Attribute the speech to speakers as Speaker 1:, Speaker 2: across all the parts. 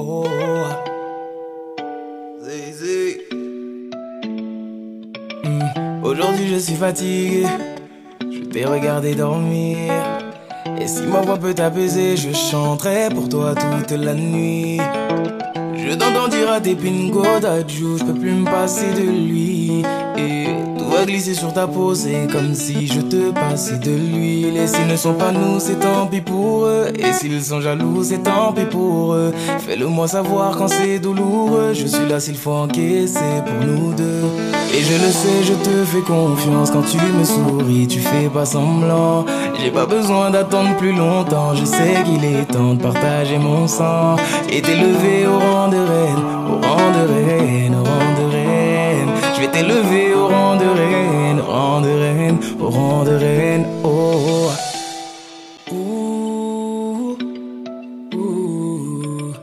Speaker 1: oh. Zé. Aujourd'hui je suis fatigué, je t'ai regardé dormir. Et si ma voix peut t'apaiser, je chanterai pour toi toute la nuit. Je t'entends dire à tes pingo d'adjou, je peux plus me passer de lui. Et tout va glisser sur ta peau, c'est comme si je te passais de l'huile. Et s'ils ne sont pas nous, c'est tant pis pour eux. Et s'ils sont jaloux, c'est tant pis pour eux. Fais-le moi savoir quand c'est douloureux. Je suis là s'il faut encaisser pour nous deux. Et je le sais, je te fais confiance. Quand tu me souris, tu fais pas semblant. J'ai pas besoin d'attendre plus longtemps. Je sais qu'il est temps de partager mon sang et t'élever au rang de reine, au rang de reine, au rang de reine. Je vais t'élever au rang de reine, au rang de reine, au rang de reine. Oh. Ouh. Ouh.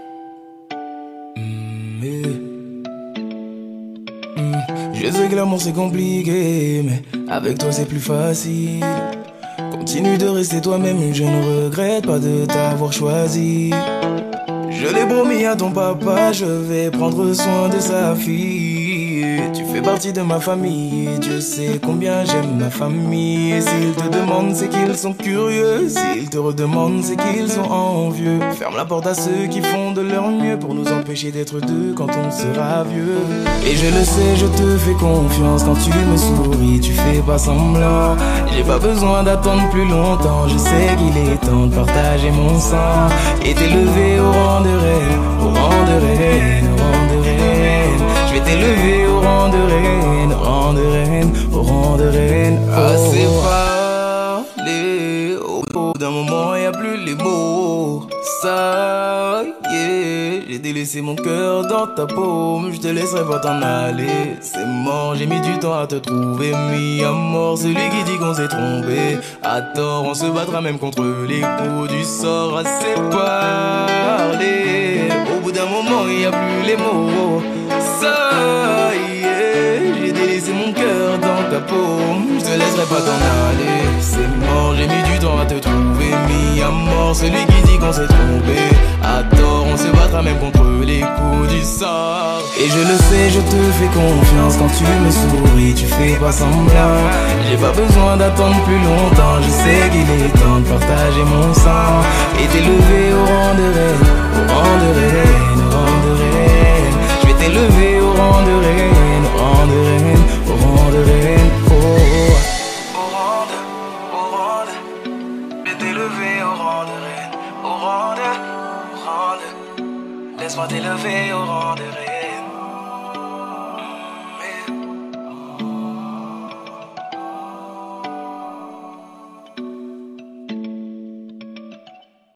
Speaker 1: Je sais que l'amour c'est compliqué, mais avec toi c'est plus facile. Continue de rester toi-même, je ne regrette pas de t'avoir choisi. Je l'ai promis à ton papa, je vais prendre soin de sa fille. Tu fais partie de ma famille, Dieu sait combien j'aime ma famille. Et s'ils te demandent, c'est qu'ils sont curieux. S'ils te redemandent, c'est qu'ils sont envieux. Ferme la porte à ceux qui font de leur mieux pour nous empêcher d'être deux quand on sera vieux. Et je le sais, je te fais confiance. Quand tu me souris, tu fais pas semblant. J'ai pas besoin d'attendre plus longtemps. Je sais qu'il est temps de partager mon sang et t'élever au rang de reine, au rang de reine, au rang de reine. Je vais t'élever au rang de reine, au rang de reine, au rang de reine. Assez parlé, au bout d'un moment y a plus les mots. Ça y est, j'ai délaissé mon cœur dans ta paume. Je te laisserai pas t'en aller, c'est mort. J'ai mis du temps à te trouver, mis à mort celui qui dit qu'on s'est trompé. À tort, on se battra même contre les coups du sort. Assez parlé, au bout d'un moment y a plus les mots. Ça y est, j'ai délaissé mon cœur dans ta paume. Je te laisserai pas t'en aller, c'est mort. J'ai mis du temps à te trouver, mis à mort celui qui dit qu'on s'est trompé. À tort, on se battra même contre les coups du sort. Et je le sais, je te fais confiance. Quand tu me souris, tu fais pas semblant. J'ai pas besoin d'attendre plus longtemps. Je sais qu'il est temps de partager mon sang et t'élever au rang de reine, au rang de reine, au rang de reine. Je vais t'élever au rang de reine, au rang de reine, au rang de reine. Oh. Au rang de, je vais t'élever au rang de reine, au rang de, laisse-moi t'élever au rang de reine.